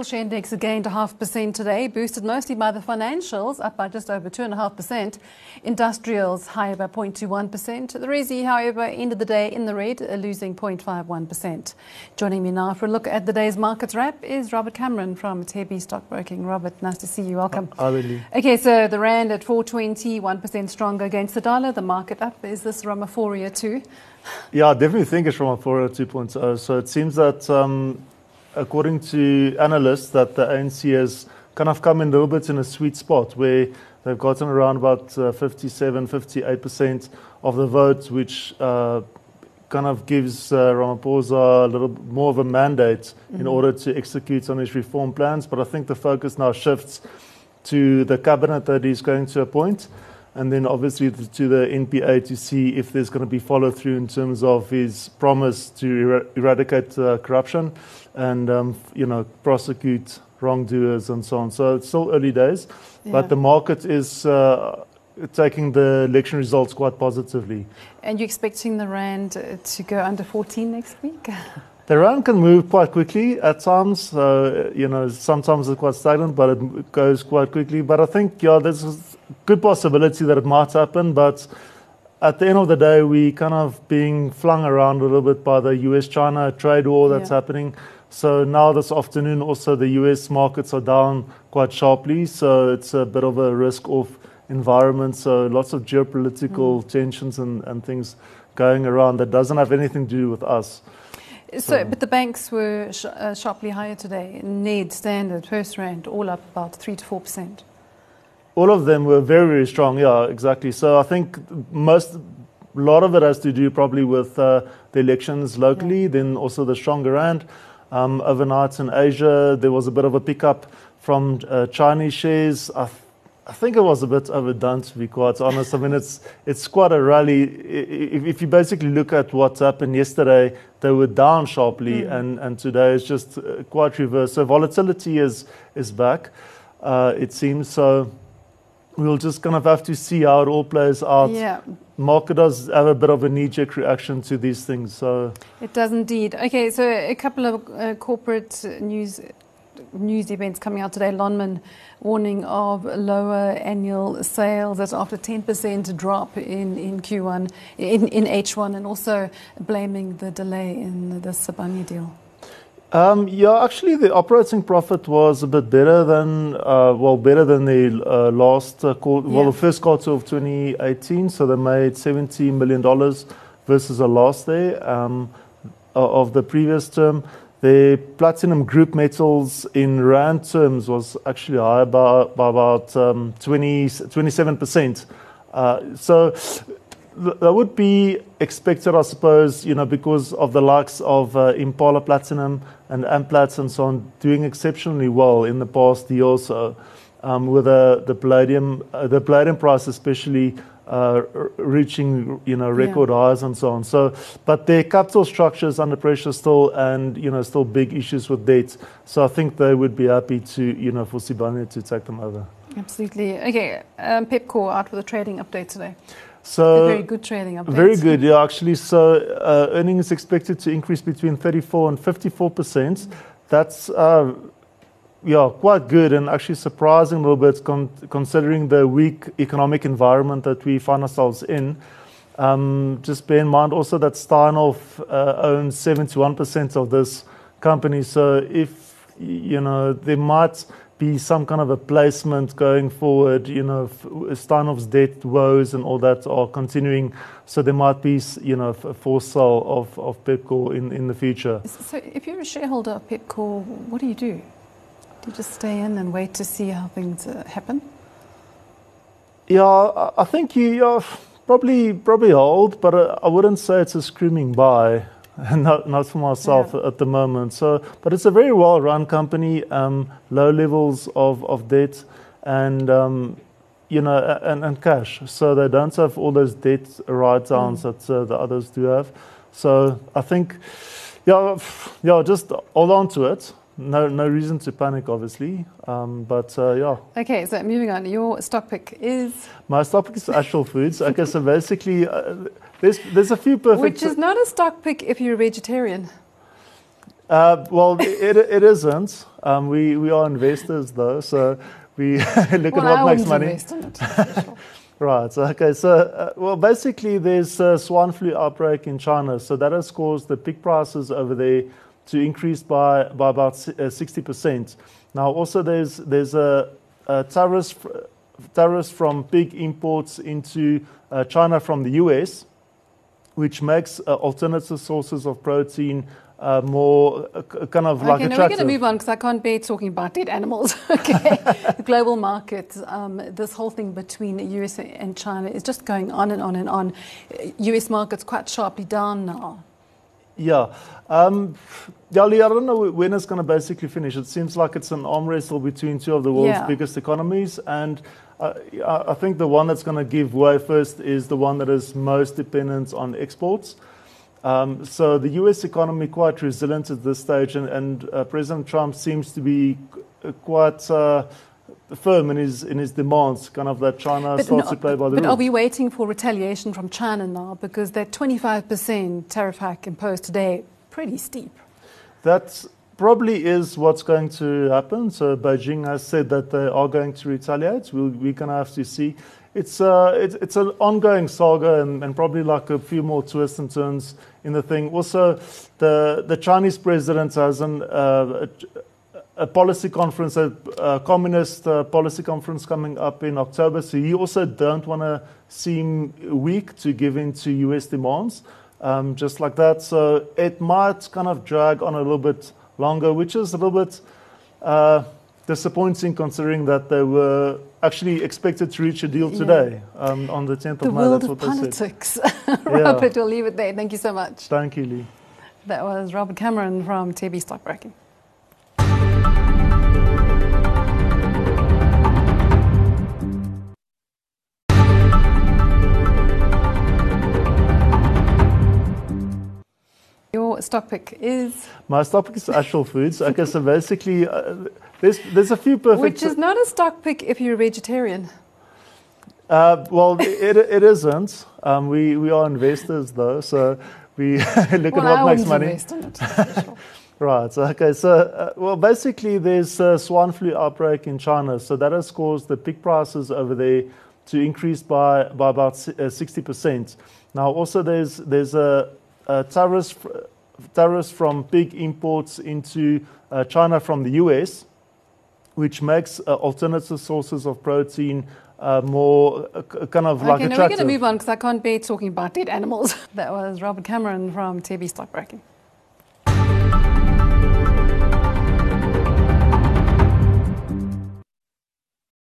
Share Index gained 0.5% today, boosted mostly by the financials, up by just over 2.5%. Industrials higher by 0.21%. The Resi, however, ended the day in the red, losing 0.51%. Joining me now for a look at the day's markets wrap is Robert Cameron from Tebi Stockbroking. Robert, nice to see you. Welcome. Hi, Lily. Okay, so the rand at 420, 1% stronger against the dollar. The market up. Is this Ramaphoria too? Yeah, I definitely think it's Ramaphoria 2.0. So it seems that, according to analysts, that the ANC has kind of come in a little bit in a sweet spot where they've gotten around about 57, 58% of the vote, which kind of gives Ramaphosa a little more of a mandate in order to execute on his reform plans. But I think the focus now shifts to the cabinet that he's going to appoint, and then obviously to the NPA to see if there's going to be follow through in terms of his promise to eradicate corruption and prosecute wrongdoers and so on. So it's still early days, but the market is taking the election results quite positively. And you're expecting the rand to go under 14 next week? The rand can move quite quickly at times. Sometimes it's quite stagnant, but it goes quite quickly. But I think, there's a good possibility that it might happen. But at the end of the day, we kind of being flung around a little bit by the US-China trade war that's happening. So now this afternoon, also the US markets are down quite sharply. So it's a bit of a risk-off environment. So lots of geopolitical tensions and things going around that doesn't have anything to do with us. But the banks were sharply higher today. Ned, Standard, First Rand, all up about 3 to 4%. All of them were very, very strong. Yeah, exactly. So I think a lot of it has to do probably with the elections locally, then also the stronger rand. Overnight in Asia, there was a bit of a pickup from Chinese shares. I think it was a bit overdone, to be quite honest. I mean, it's quite a rally. If you basically look at what happened yesterday, they were down sharply, and today is just quite reverse. So volatility is back, it seems. So we'll just kind of have to see how it all plays out. Yeah. Market does have a bit of a knee-jerk reaction to these things. So it does indeed. Okay, so a couple of corporate news events coming out today. Lonmin warning of lower annual sales. That's after 10% drop in Q1, in H1, and also blaming the delay in the Sibanye deal. Actually, the operating profit was a bit better than the last quarter, the first quarter of 2018. So they made $70 million versus a loss there of the previous term. The platinum group metals in rand terms was actually higher by about 27%. So that would be expected, I suppose, because of the likes of Impala Platinum and Amplats and so on doing exceptionally well in the past year or so, with the palladium price especially reaching record highs and so on. So, but their capital structure is under pressure still, and still big issues with debt. So I think they would be happy to for Sibanye to take them over. Absolutely. Okay, Pepkor out with a trading update today. So a very good trading update. Very good, yeah, actually. So earnings expected to increase between 34 and 54%. That's quite good, and actually surprising a little bit considering the weak economic environment that we find ourselves in. Just bear in mind also that Steinhoff owns 71% of this company. So if there might be some kind of a placement going forward, Steinhoff's debt woes and all that are continuing. So there might be a forced sale of Pepkor in the future. So if you're a shareholder of Pepkor, what do you do? Do you just stay in and wait to see how things happen? Yeah, I think you probably hold, but I wouldn't say it's a screaming buy. Not for myself at the moment. So, but it's a very well-run company, low levels of debt, and and cash. So they don't have all those debt write-downs that the others do have. So I think, just hold on to it. No reason to panic, obviously. Okay, so moving on. Your stock pick is? My stock pick is Astral Foods. Okay, so basically, there's a few perfect. Which is not a stock pick if you're a vegetarian. Well, it isn't. We are investors though, so we look at what makes money. Invest in it, that's for sure. Right. Okay. So, well, basically, there's a swine flu outbreak in China, so that has caused the pig prices over there to increase by about 60%. Now, also there's a tariffs from pig imports into China from the US, which makes alternative sources of protein more kind of like attractive. Okay, we're going to move on because I can't bear talking about dead animals. Okay, the global markets, this whole thing between the US and China is just going on and on and on. US markets quite sharply down now. Yeah. Lee, I don't know when it's going to basically finish. It seems like it's an arm wrestle between two of the world's biggest economies. And I think the one that's going to give way first is the one that is most dependent on exports. So the US economy quite resilient at this stage, and President Trump seems to be quite firm in his demands, kind of that China starts to play by the rules. But are we waiting for retaliation from China now? Because that 25% tariff hike imposed today, pretty steep. That probably is what's going to happen. So Beijing has said that they are going to retaliate. We're going to have to see. It's an ongoing saga and probably like a few more twists and turns in the thing. Also, the Chinese president has a policy conference, a communist policy conference coming up in October. So he also don't want to seem weak to give in to US demands, just like that. So it might kind of drag on a little bit longer, which is a little bit disappointing considering that they were actually expected to reach a deal today on the 10th of May. That's what they said. Politics. Robert, we'll leave it there. Thank you so much. Thank you, Lee. That was Robert Cameron from TB Stockbroking. Your stock pick is? My stock pick is Astral Foods. Okay, so basically, there's a few perfect... Which is not a stock pick if you're a vegetarian. Well, it isn't. We are investors though, so we look at what makes money. Invest in it, that's for sure. Right. Okay. So, well, basically, there's a swine flu outbreak in China, so that has caused the pig prices over there to increase by about 60%. Now, also there's a tariffs from pig imports into China from the US, which makes alternative sources of protein more kind of like attractive. Okay, we're going to move on because I can't bear talking about dead animals. That was Robert Cameron from TB Stockbroking.